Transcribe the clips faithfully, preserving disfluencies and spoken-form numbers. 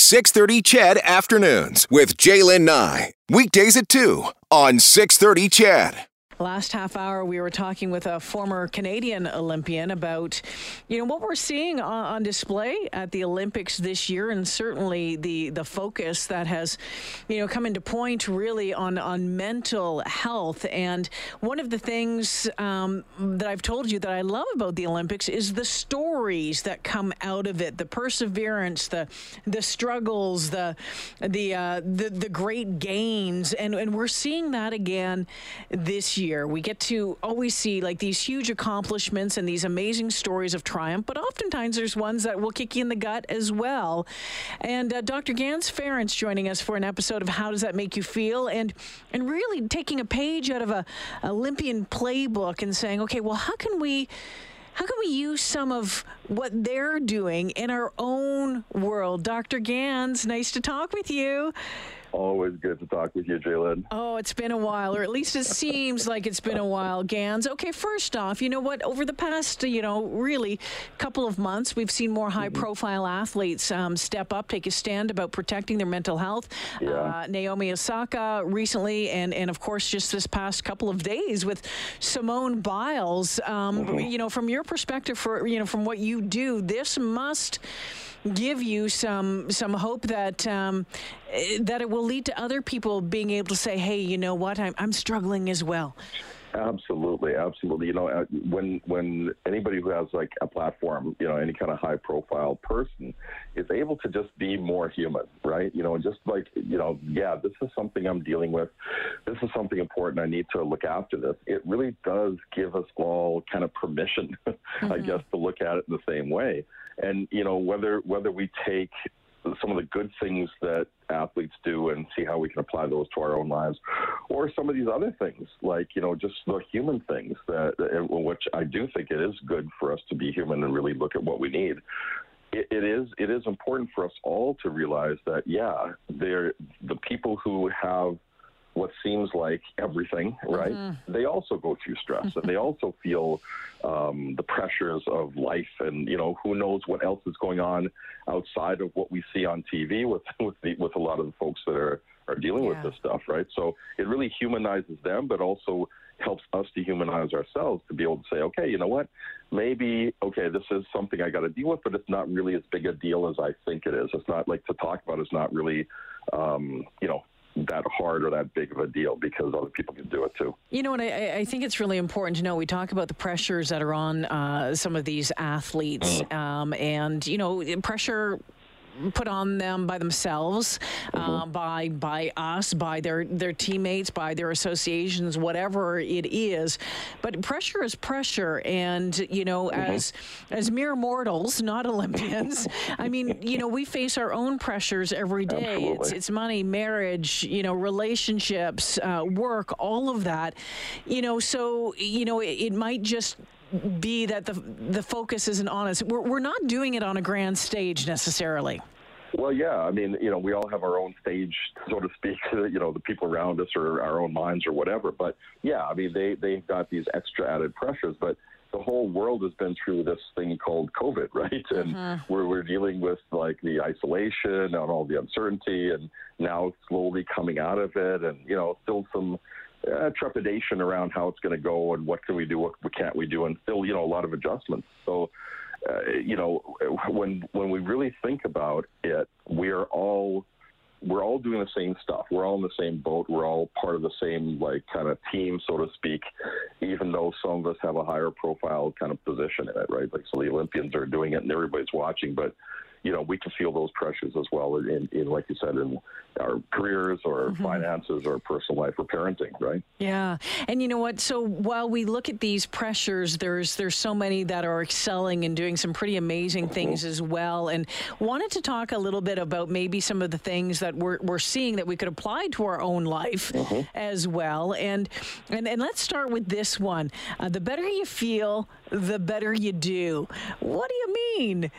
six thirty C H E D Afternoons with Jaylen Nye. Weekdays at two on six thirty C H E D. Last half hour, we were talking with a former Canadian Olympian about, you know, what we're seeing on, on display at the Olympics this year, and certainly the the focus that has, you know, come into point really on on mental health. And one of the things um, that I've told you that I love about the Olympics is the stories that come out of it, the perseverance, the the struggles, the the uh, the, the great gains, and and we're seeing that again this year. We get to always see like these huge accomplishments and these amazing stories of triumph, but oftentimes there's ones that will kick you in the gut as well. And uh, Doctor Ganz Ferrance joining us for an episode of How Does That Make You Feel? And and really taking a page out of a Olympian playbook and saying, okay, well, how can we How can we use some of what they're doing in our own world? Doctor Ganz, nice to talk with you. Always good to talk with you, Jaylen. Oh, it's been a while, or at least it seems like it's been a while, Ganz. Okay, first off, you know what? Over the past, you know, really couple of months, we've seen more high-profile mm-hmm. athletes um, step up, take a stand about protecting their mental health. Yeah. Uh, Naomi Osaka recently, and, and of course, just this past couple of days with Simone Biles. Um, mm-hmm. You know, from your perspective, for you know, from what you do, this must give you some some hope that um, that it will lead to other people being able to say, hey, you know what, I'm, I'm struggling as well. Absolutely, absolutely. You know, when when anybody who has like a platform, you know, any kind of high profile person is able to just be more human, right? You know, and just like, you know, yeah, this is something I'm dealing with. This is something important. I need to look after this. It really does give us all kind of permission, mm-hmm. I guess, to look at it in the same way. And, you know, whether whether we take some of the good things that athletes do and see how we can apply those to our own lives, or some of these other things, like, you know, just the human things that, which I do think it is good for us to be human and really look at what we need. It, it is it is important for us all to realize that, yeah, they're the people who have what seems like everything, right? Mm-hmm. They also go through stress and they also feel um, the pressures of life, and, you know, who knows what else is going on outside of what we see on T V with with, the, with a lot of the folks that are, are dealing yeah. with this stuff, right? So it really humanizes them, but also helps us to humanize ourselves to be able to say, okay, you know what, maybe, okay, this is something I got to deal with, but it's not really as big a deal as I think it is. It's not like to talk about, it's not really, um, you know, that hard or that big of a deal, because other people can do it too. You know what, I, I think it's really important to know, we talk about the pressures that are on uh, some of these athletes, mm. um, and, you know, pressure put on them by themselves, mm-hmm. uh, by by us, by their, their teammates, by their associations, whatever it is. But pressure is pressure, and, you know, mm-hmm. as as mere mortals, not Olympians, I mean, you know, we face our own pressures every day. Absolutely. It's it's money, marriage, you know, relationships, uh, work, all of that. You know, so, you know, it, it might just be that the the focus isn't on us. We're we're not doing it on a grand stage necessarily. Well, yeah. I mean, you know, we all have our own stage, so to speak, you know, the people around us or our own minds or whatever. But, yeah, I mean, they, they've got these extra added pressures. But the whole world has been through this thing called COVID, right? And mm-hmm. we're, we're dealing with, like, the isolation and all the uncertainty, and now slowly coming out of it, and, you know, still some Uh, trepidation around how it's going to go and what can we do, what can't we do, and still, you know, a lot of adjustments. So, uh, you know, when when we really think about it, we're all we're all doing the same stuff. We're all in the same boat. We're all part of the same, like, kind of team, so to speak, even though some of us have a higher profile kind of position in it, right? Like, so the Olympians are doing it and everybody's watching, but, you know, we can feel those pressures as well in, in like you said, in our careers or mm-hmm. finances or personal life or parenting, right? Yeah. And you know what? So while we look at these pressures, there's there's so many that are excelling and doing some pretty amazing mm-hmm. things as well. And wanted to talk a little bit about maybe some of the things that we're we're seeing that we could apply to our own life mm-hmm. as well. And, and and let's start with this one. Uh, the better you feel, the better you do. What do you mean?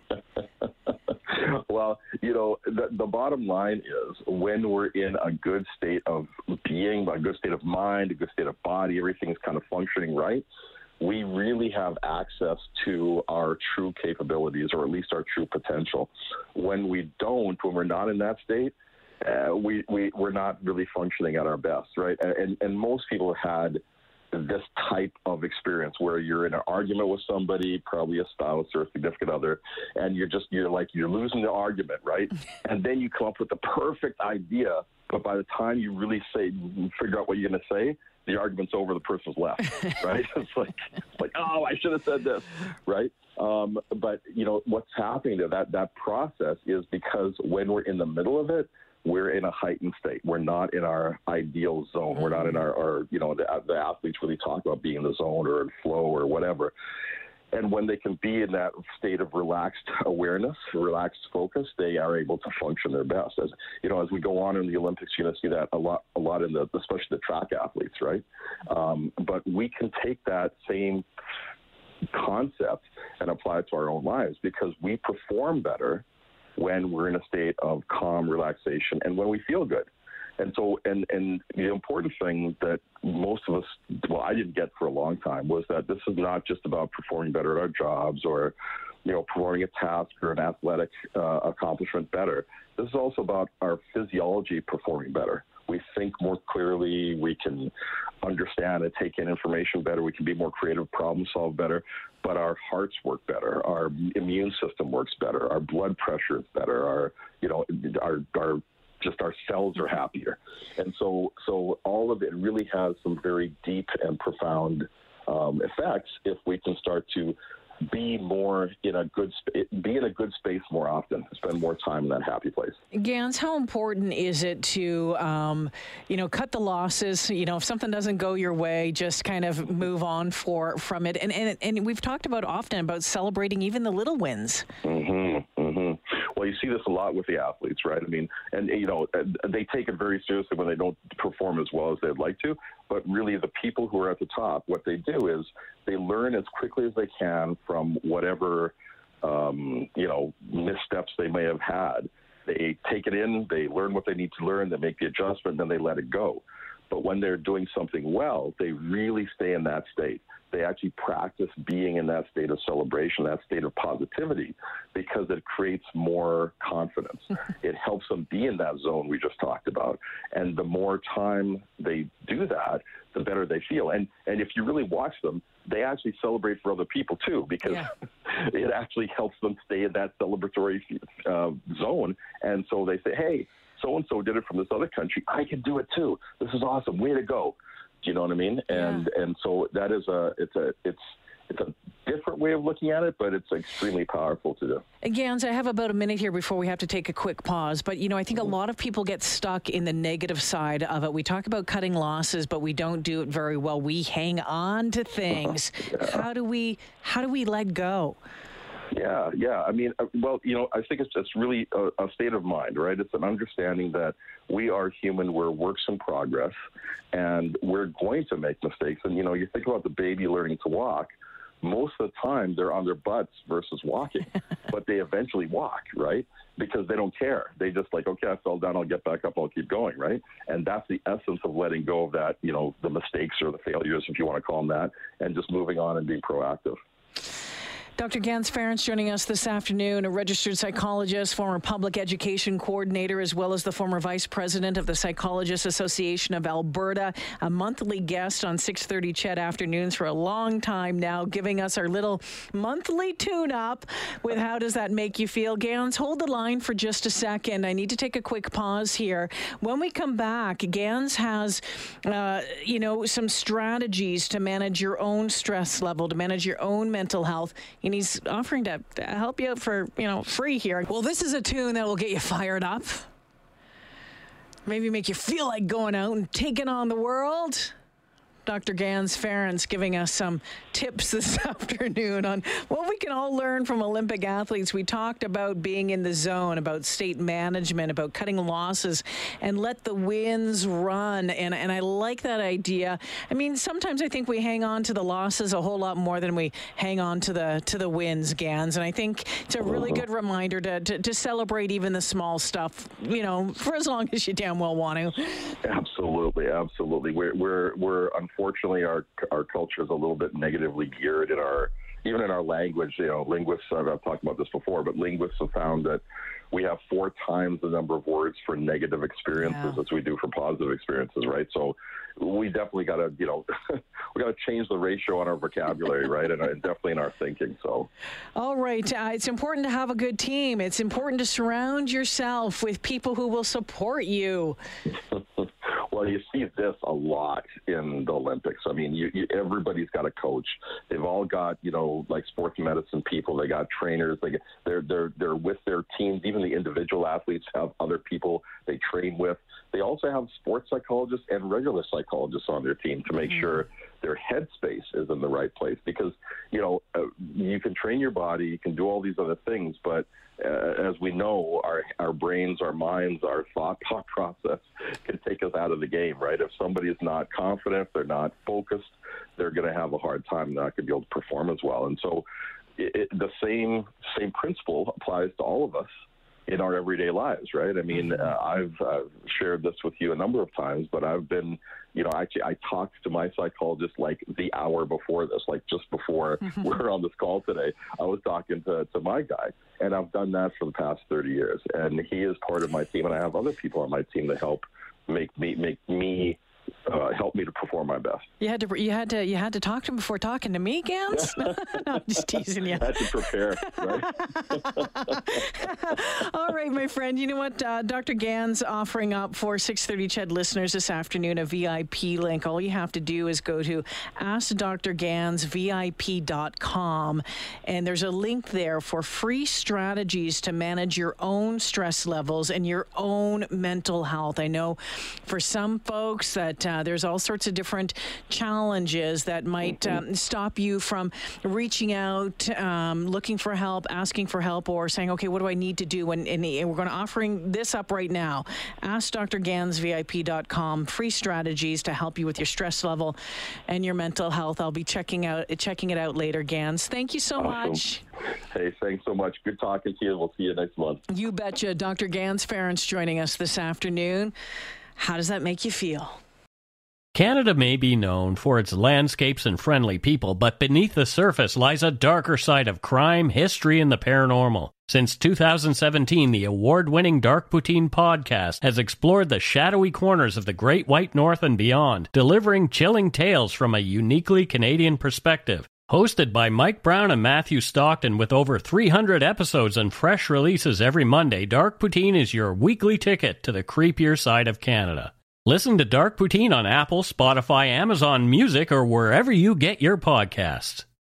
Well, you know, the, the bottom line is when we're in a good state of being, a good state of mind, a good state of body, everything's kind of functioning right, we really have access to our true capabilities, or at least our true potential. When we don't, when we're not in that state, uh, we, we, we're not really functioning at our best, right? And, and most people had this type of experience where you're in an argument with somebody, probably a spouse or a significant other, and you're just, you're like, you're losing the argument, right? And then you come up with the perfect idea, but by the time you really say, figure out what you're going to say, the argument's over, the person's left, right? It's like, it's like, oh, I should have said this, right? Um, but, you know, what's happening there, that, that process is because when we're in the middle of it, we're in a heightened state. We're not in our ideal zone. We're not in our, our you know, the, the athletes really talk about being in the zone or in flow or whatever. And when they can be in that state of relaxed awareness, relaxed focus, they are able to function their best. As you know, as we go on in the Olympics, you're going to see that a lot, a lot in the, especially the track athletes, right? Um, but we can take that same concept and apply it to our own lives, because we perform better when we're in a state of calm relaxation and when we feel good. And so, and, and the important thing that most of us, well, I didn't get for a long time, was that this is not just about performing better at our jobs or, you know, performing a task or an athletic uh, accomplishment better. This is also about our physiology performing better. We think more clearly, we can understand and take in information better, we can be more creative, problem solve better, but our hearts work better, our immune system works better, our blood pressure is better, our, you know, our, our just our cells are happier. And so, so all of it really has some very deep and profound um, effects if we can start to be more in a good sp- be in a good space more often, spend more time in that happy place. Gans, how important is it to, um, you know, cut the losses? You know, if something doesn't go your way, just kind of move on for from it. And and and we've talked about often about celebrating even the little wins. Mm-hmm. Mm-hmm. Well, you see this a lot with the athletes, right? I mean, and you know, they take it very seriously when they don't perform as well as they'd like to. But really, the people who are at the top, what they do is they learn as quickly as they can from whatever, um, you know, missteps they may have had. They take it in, they learn what they need to learn, they make the adjustment, then they let it go. But when they're doing something well, they really stay in that state. They actually practice being in that state of celebration, that state of positivity, because it creates more confidence. It helps them be in that zone we just talked about. And the more time they do that, the better they feel. And and if you really watch them, they actually celebrate for other people too, because yeah. it actually helps them stay in that celebratory uh, zone. And so they say, hey, so-and-so did it from this other country. I can do it too. This is awesome. Way to go. Do you know what I mean? And yeah. and so that is a it's a it's it's a different way of looking at it, but it's extremely powerful to do. Gans, I have about a minute here before we have to take a quick pause, but you know, I think a lot of people get stuck in the negative side of it. We talk about cutting losses, but we don't do it very well. We hang on to things. yeah. How do we how do we let go? Yeah, yeah. I mean, well, you know, I think it's just really a, a state of mind, right? It's an understanding that we are human, we're works in progress, and we're going to make mistakes. And, you know, you think about the baby learning to walk, most of the time they're on their butts versus walking, but they eventually walk, right? Because they don't care. They just like, okay, I fell down, I'll get back up, I'll keep going, right? And that's the essence of letting go of that, you know, the mistakes or the failures, if you want to call them that, and just moving on and being proactive. Doctor Gans Ference joining us this afternoon, a registered psychologist, former public education coordinator, as well as the former vice president of the Psychologists Association of Alberta, a monthly guest on six thirty C H E D Afternoons for a long time now, giving us our little monthly tune-up with how does that make you feel. Gans, hold the line for just a second. I need to take a quick pause here. When we come back, Gans has, uh, you know, some strategies to manage your own stress level, to manage your own mental health. And he's offering to, to help you out for, you know, free here. Well, this is a tune that will get you fired up. Maybe make you feel like going out and taking on the world. Doctor Gans Ference giving us some tips this afternoon on what we can all learn from Olympic athletes. We talked about being in the zone, about state management, about cutting losses, and let the wins run. And, and I like that idea. I mean, sometimes I think we hang on to the losses a whole lot more than we hang on to the to the wins, Gans. And I think it's a really good reminder to, to, to celebrate even the small stuff, you know, for as long as you damn well want to. Absolutely, absolutely. We're, we're, we're unfortunately unfortunately, our our culture is a little bit negatively geared in our, even in our language. You know, linguists, I've, I've talked about this before, but linguists have found that we have four times the number of words for negative experiences yeah. as we do for positive experiences, right? So we definitely got to, you know, we got to change the ratio on our vocabulary, right? And, and definitely in our thinking. So, all right, uh, it's important to have a good team. It's important to surround yourself with people who will support you. Well, you see this a lot in the Olympics. I mean, you, you, everybody's got a coach. They've all got, you know, like sports medicine people. They got trainers. They get, they're they're they're with their teams. Even the individual athletes have other people they train with. They also have sports psychologists and regular psychologists on their team to make mm-hmm. sure their headspace is in the right place. Because, you know, uh, you can train your body, you can do all these other things, but uh, as we know, our our brains, our minds, our thought, thought process can take us out of the game, right? If somebody is not confident, if they're not focused, they're going to have a hard time, not going to be able to perform as well. And so it, it, the same same principle applies to all of us in our everyday lives, right? I mean, uh, I've uh, shared this with you a number of times, but I've been, you know, actually I talked to my psychologist like the hour before this, like just before we were on this call today. I was talking to, to my guy, and I've done that for the past thirty years. And he is part of my team, and I have other people on my team to help make me, make me, Uh, help me to perform my best. You had to, you had to, you had to talk to him before talking to me, Gans. No, I'm just teasing you. I had to prepare, right? All right, my friend. You know what? Uh, Doctor Gans offering up for six thirty C H E D listeners this afternoon a V I P link. All you have to do is go to ask dr gans v i p dot com, and there's a link there for free strategies to manage your own stress levels and your own mental health. I know for some folks that Uh, there's all sorts of different challenges that might um, stop you from reaching out, um, looking for help, asking for help, or saying, okay, what do I need to do? And, and we're going to offering this up right now. ask dr gans v i p dot com. Free strategies to help you with your stress level and your mental health. I'll be checking out checking it out later, Gans. Thank you so awesome. much. Hey, thanks so much. Good talking to you. We'll see you next month. You betcha. Doctor Gans Ference joining us this afternoon. How does that make you feel? Canada may be known for its landscapes and friendly people, but beneath the surface lies a darker side of crime, history, and the paranormal. Since two thousand seventeen, the award-winning Dark Poutine podcast has explored the shadowy corners of the Great White North and beyond, delivering chilling tales from a uniquely Canadian perspective. Hosted by Mike Brown and Matthew Stockton with over three hundred episodes and fresh releases every Monday, Dark Poutine is your weekly ticket to the creepier side of Canada. Listen to Dark Poutine on Apple, Spotify, Amazon Music, or wherever you get your podcasts.